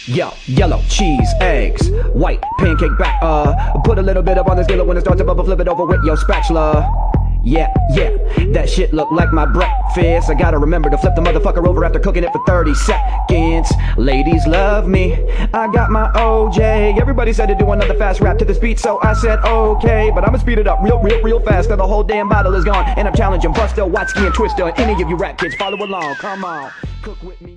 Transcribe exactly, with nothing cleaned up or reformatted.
Yo, yellow, cheese, eggs, white, pancake back, uh put a little bit up on this dealer. When it starts to bubble, flip it over with your spatula. Yeah, yeah, that shit look like my breakfast. I gotta remember to flip the motherfucker over after cooking it for thirty seconds. Ladies love me, I got my O J. Everybody said to do another fast rap to this beat, so I said okay. But I'ma speed it up real, real, real fast till the whole damn bottle is gone. And I'm challenging Busta, Watsky, and Twista, and any of you rap kids follow along. Come on, cook with me.